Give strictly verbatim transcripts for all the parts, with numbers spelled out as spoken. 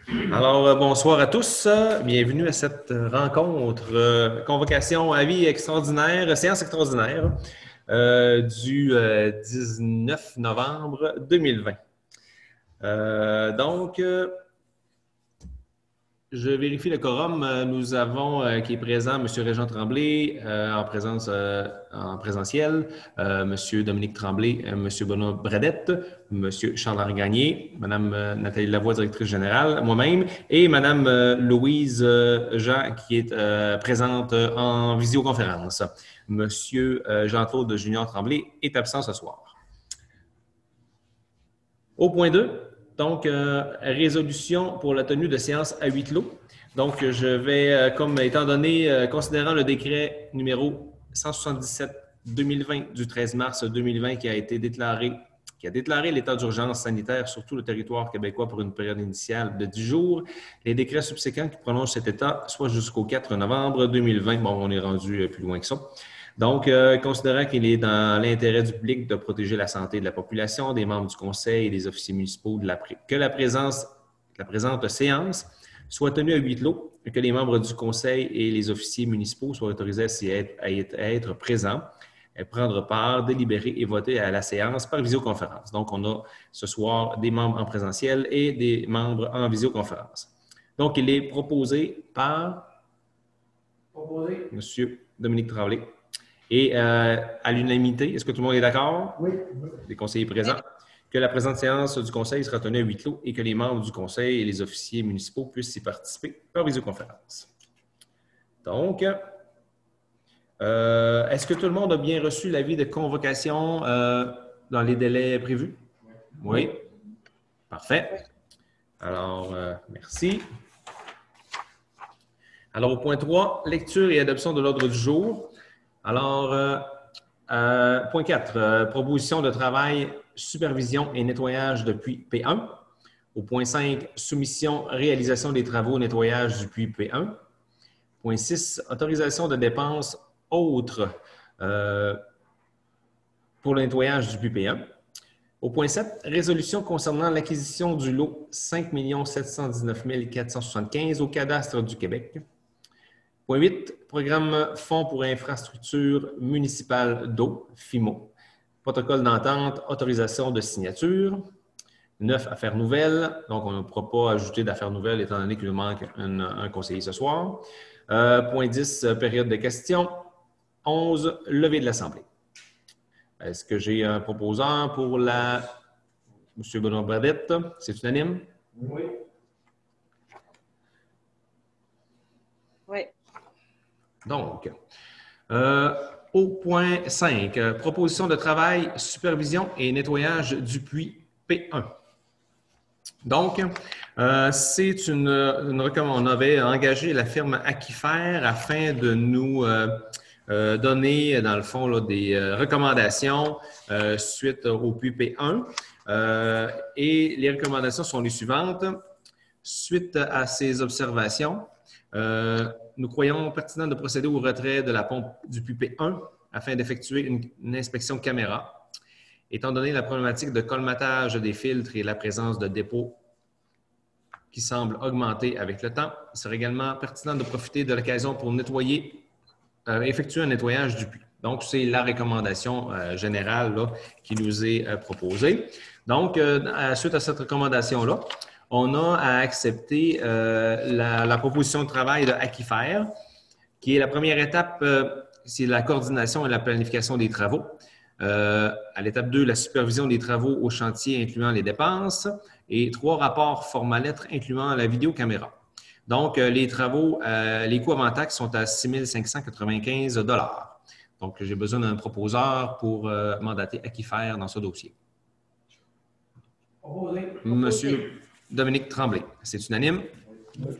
Alors, euh, bonsoir à tous. Euh, Bienvenue à cette euh, rencontre, euh, convocation à vie extraordinaire, séance extraordinaire euh, du euh, dix-neuf novembre deux mille vingt. Euh, donc, euh, je vérifie le quorum. Euh, Nous avons euh, qui est présent M. Régent Tremblay euh, en présence euh, en présentiel, euh, M. Dominique Tremblay, euh, M. Benoît Bradette, M. Charles-Henri Gagné, Mme euh, Nathalie Lavoie, directrice générale, moi-même, et Mme euh, Louise euh, Jean qui est euh, présente euh, en visioconférence. M. euh, Jean-Claude Junior Tremblay est absent ce soir. Au point deux, donc, euh, résolution pour la tenue de séance à huis clos. Donc, je vais, euh, comme étant donné, euh, considérant le décret numéro cent soixante-dix-sept deux mille vingt du treize mars deux mille vingt qui a été déclaré, qui a déclaré l'état d'urgence sanitaire sur tout le territoire québécois pour une période initiale de dix jours, les décrets subséquents qui prolongent cet état, soit jusqu'au quatre novembre deux mille vingt. Bon, on est rendu plus loin que ça. Donc, euh, considérant qu'il est dans l'intérêt du public de protéger la santé de la population, des membres du conseil et des officiers municipaux, de la, que la, présence, la présente séance soit tenue à huis clos et que les membres du conseil et les officiers municipaux soient autorisés à, être, à être, à être présents, à prendre part, délibérer et voter à la séance par visioconférence. Donc, on a ce soir des membres en présentiel et des membres en visioconférence. Donc, il est proposé par proposé. M. Dominique Tremblay. Et euh, à l'unanimité, est-ce que tout le monde est d'accord? Oui. Les conseillers présents. Que la présente séance du conseil sera tenue à huis clos et que les membres du conseil et les officiers municipaux puissent y participer par visioconférence. Donc, euh, est-ce que tout le monde a bien reçu l'avis de convocation euh, dans les délais prévus? Oui. Parfait. Alors, euh, merci. Alors, au point trois, lecture et adoption de l'ordre du jour. Alors, euh, euh, point quatre, euh, proposition de travail, supervision et nettoyage de puits P un. Au point cinq, soumission, réalisation des travaux, nettoyage du puits P un. Point six, autorisation de dépenses autres euh, pour le nettoyage du puits P un. Au point sept, résolution concernant l'acquisition du lot cinq millions sept cent dix-neuf mille quatre cent soixante-quinze au cadastre du Québec. Point huit, programme Fonds pour infrastructure municipale d'eau, FIMO. Protocole d'entente, autorisation de signature. neuf, affaires nouvelles. Donc, on ne pourra pas ajouter d'affaires nouvelles étant donné qu'il nous manque un, un conseiller ce soir. Euh, point dix, période de questions. onze, levée de l'Assemblée. Est-ce que j'ai un proposant pour la... M. Benoît Bradette, c'est unanime? Oui. Oui. Donc, euh, au point cinq, euh, proposition de travail, supervision et nettoyage du puits P un. Donc, euh, c'est une, une recommandation. On avait engagé la firme Aquifer afin de nous euh, euh, donner, dans le fond, là, des euh, recommandations euh, suite au puits P un. Euh, et les recommandations sont les suivantes. Suite à ces observations, euh, nous croyons pertinent de procéder au retrait de la pompe du puits P un afin d'effectuer une, une inspection caméra. Étant donné la problématique de colmatage des filtres et la présence de dépôts qui semble augmenter avec le temps, il serait également pertinent de profiter de l'occasion pour nettoyer, euh, effectuer un nettoyage du puits. Donc, c'est la recommandation euh, générale là, qui nous est euh, proposée. Donc, euh, suite à cette recommandation-là, on a à accepter euh, la, la proposition de travail de Aquifer, qui est la première étape, euh, c'est la coordination et la planification des travaux. Euh, à l'étape deux, la supervision des travaux au chantier incluant les dépenses et trois rapports format lettre incluant la vidéocaméra. Donc, euh, les travaux, euh, les coûts avant taxes sont à six mille cinq cent quatre-vingt-quinze dollars. Donc, j'ai besoin d'un proposeur pour euh, mandater Aquifer dans ce dossier. Proposé. Monsieur Dominique Tremblay, c'est unanime? Oui.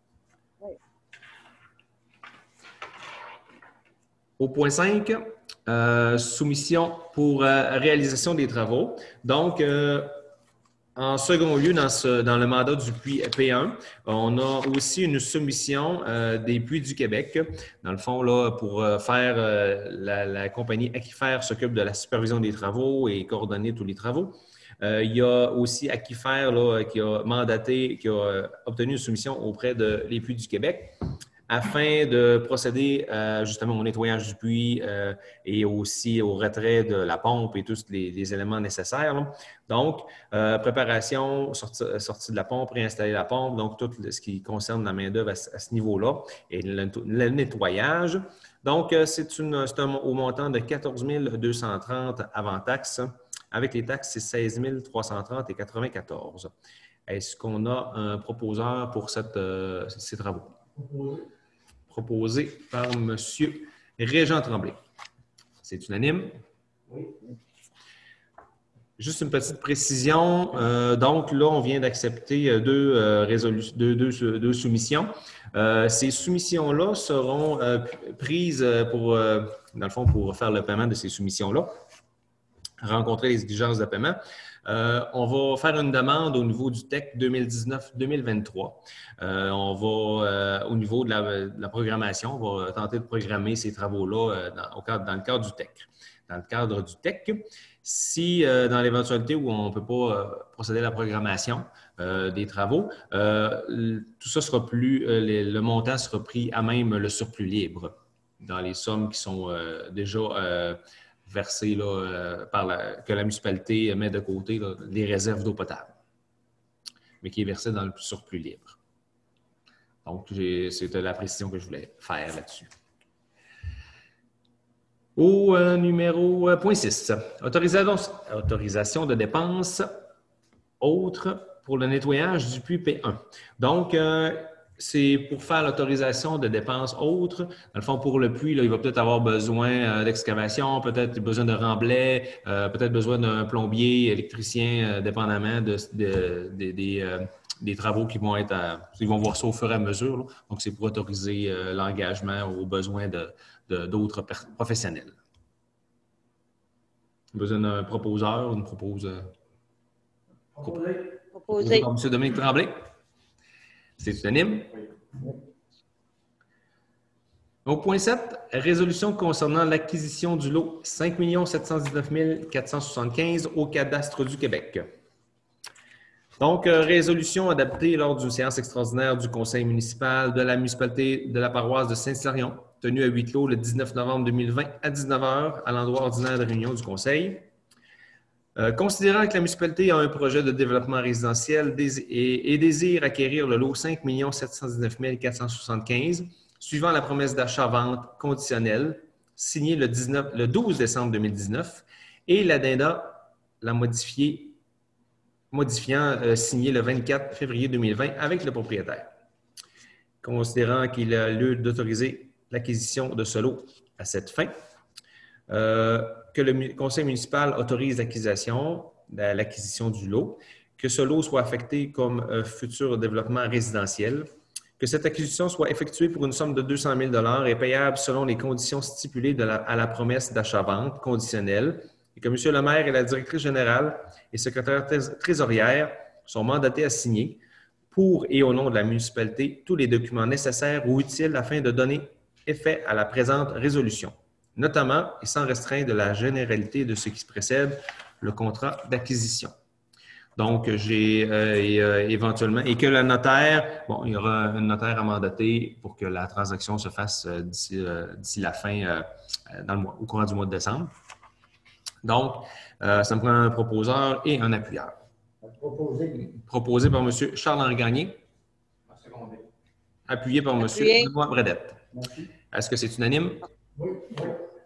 Au point cinq, euh, soumission pour euh, réalisation des travaux. Donc, euh, en second lieu, dans, ce, dans le mandat du puits P un, on a aussi une soumission euh, des puits du Québec. Dans le fond, là, pour euh, faire, euh, la, la compagnie Aquifer s'occupe de la supervision des travaux et coordonner tous les travaux. Euh, il y a aussi Aquifer là, qui a mandaté, qui a euh, obtenu une soumission auprès de les Puits du Québec afin de procéder euh, justement au nettoyage du puits euh, et aussi au retrait de la pompe et tous les, les éléments nécessaires. Là. Donc, euh, préparation, sortie, sortie de la pompe, réinstaller la pompe, donc tout ce qui concerne la main-d'œuvre à, à ce niveau-là et le, le nettoyage. Donc, c'est, une, c'est un, au montant de quatorze mille deux cent trente avant taxes. Avec les taxes, c'est seize mille trois cent trente et quatre-vingt-quatorze. Est-ce qu'on a un proposeur pour cette, euh, ces travaux? Proposé. Proposé par M. Régent Tremblay. C'est unanime? Oui. Juste une petite précision. Euh, donc, là, on vient d'accepter deux, euh, résolu- deux, deux, deux soumissions. Euh, ces soumissions-là seront euh, prises pour, euh, dans le fond, pour faire le paiement de ces soumissions-là, rencontrer les exigences de paiement. Euh, on va faire une demande au niveau du T E C deux mille dix-neuf deux mille vingt-trois. Euh, on va, euh, au niveau de la, de la programmation, on va tenter de programmer ces travaux-là euh, dans, au cadre, dans le cadre du T E C. Dans le cadre du T E C, si euh, dans l'éventualité où on ne peut pas euh, procéder à la programmation euh, des travaux, euh, tout ça sera plus, euh, les, le montant sera pris à même le surplus libre dans les sommes qui sont euh, déjà euh, versées là, euh, par la, que la municipalité met de côté là, les réserves d'eau potable, mais qui est versé dans le surplus libre. Donc, c'était la précision que je voulais faire là-dessus. Au euh, numéro euh, point six, autorisation, autorisation de dépenses autres pour le nettoyage du puits P un. Donc, euh, c'est pour faire l'autorisation de dépenses autres. Dans le fond, pour le puits, là, il va peut-être avoir besoin euh, d'excavation, peut-être besoin de remblai, euh, peut-être besoin d'un plombier, électricien, euh, dépendamment de, de, de, des, euh, des travaux qui vont être à, ils vont voir ça au fur et à mesure. Là. Donc, c'est pour autoriser euh, l'engagement aux besoins de, de, d'autres professionnels. Besoin d'un proposeur, une propose. Proposé. Proposé par M. Dominique Tremblay. C'est unanime? Oui. Au point sept, résolution concernant l'acquisition du lot cinq millions sept cent dix-neuf mille quatre cent soixante-quinze au cadastre du Québec. Donc, euh, résolution adoptée lors d'une séance extraordinaire du conseil municipal de la municipalité de la paroisse de Saint-Hilarion, tenue à huis clos le dix-neuf novembre deux mille vingt à dix-neuf heures à l'endroit ordinaire de réunion du conseil. Euh, considérant que la municipalité a un projet de développement résidentiel et, et désire acquérir le lot cinq millions sept cent dix-neuf mille quatre cent soixante-quinze, suivant la promesse d'achat-vente conditionnelle signée le, dix-neuf, le douze décembre deux mille dix-neuf et l'addenda l'a modifié, modifiant euh, signé le vingt-quatre février deux mille vingt avec le propriétaire. Considérant qu'il a lieu d'autoriser l'acquisition de ce lot à cette fin, euh, que le conseil municipal autorise l'acquisition, l'acquisition du lot, que ce lot soit affecté comme euh, futur développement résidentiel, que cette acquisition soit effectuée pour une somme de deux cent mille dollars et payable selon les conditions stipulées de la, à la promesse d'achat-vente conditionnelle, et que M. le maire et la directrice générale et secrétaire trésorière sont mandatés à signer pour et au nom de la municipalité tous les documents nécessaires ou utiles afin de donner effet à la présente résolution, notamment et sans restreint de la généralité de ce qui précède le contrat d'acquisition. Donc, j'ai euh, et, euh, éventuellement, et que le notaire, bon, il y aura un notaire à mandater pour que la transaction se fasse euh, d'ici, euh, d'ici la fin, euh, dans le mois, au courant du mois de décembre. Donc, euh, ça me prend un proposeur et un appuyeur. Proposé. Proposé par M. Charles-Henri Gagné. Appuyé par M. Benoît Bredette. Merci. Est-ce que c'est unanime? Oui. Oui.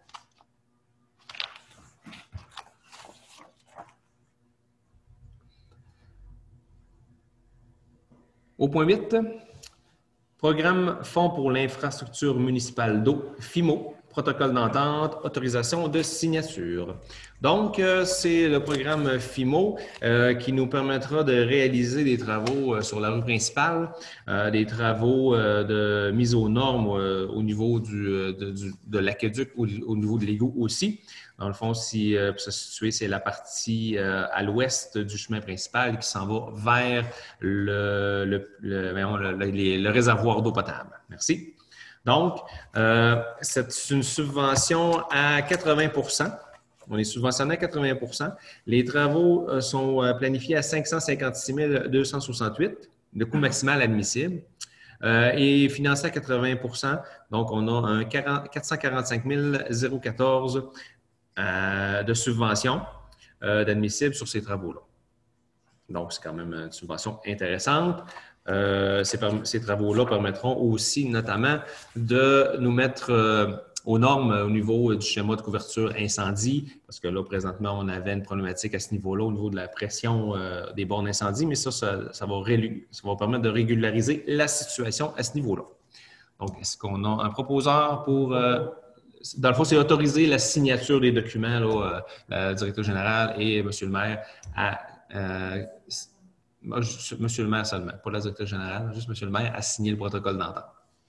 Au point huit, programme Fonds pour l'infrastructure municipale d'eau, FIMO, protocole d'entente, autorisation de signature. Donc, euh, c'est le programme FIMO euh, qui nous permettra de réaliser des travaux euh, sur la rue principale, euh, des travaux euh, de mise aux normes euh, au niveau du, de, du, de l'aqueduc, au, au niveau de l'égout aussi. Dans le fond, si euh, pour se situer, c'est la partie euh, à l'ouest du chemin principal qui s'en va vers le, le, le, le, le, le réservoir d'eau potable. Merci. Donc, euh, c'est une subvention à quatre-vingts pour cent On est subventionné à quatre-vingts pour cent. Les travaux euh, sont euh, planifiés à cinq cent cinquante-six mille deux cent soixante-huit, le coût maximal admissible, euh, et financé à quatre-vingts pour cent. Donc, on a un quatre cent quarante-cinq mille quatorze euh, de subvention euh, d'admissible sur ces travaux-là. Donc, c'est quand même une subvention intéressante. Euh, ces, ces travaux-là permettront aussi, notamment, de nous mettre euh, aux normes au niveau du schéma de couverture incendie, parce que là, présentement, on avait une problématique à ce niveau-là, au niveau de la pression euh, des bornes d'incendie, mais ça, ça, ça, va ça va permettre de régulariser la situation à ce niveau-là. Donc, est-ce qu'on a un proposeur pour... Euh, dans le fond, c'est autoriser la signature des documents, là, euh, la directrice générale et M. le maire à... Euh, Monsieur le maire seulement, pas la directrice générale, juste Monsieur le maire a signé le protocole d'entente.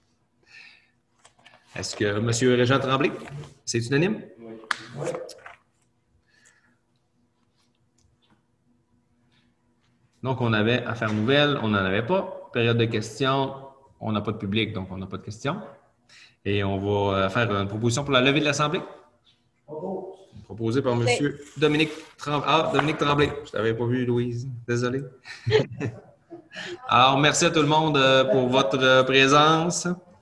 Est-ce que Monsieur Régent Tremblay, c'est unanime? Oui. Oui. Donc, on avait affaires nouvelles, on n'en avait pas. Période de questions, on n'a pas de public, donc on n'a pas de questions. Et on va faire une proposition pour la levée de l'Assemblée. Proposé par M. Dominique Tremblay. Ah, Dominique Tremblay. Je ne t'avais pas vu, Louise. Désolé. Alors, merci à tout le monde pour votre présence.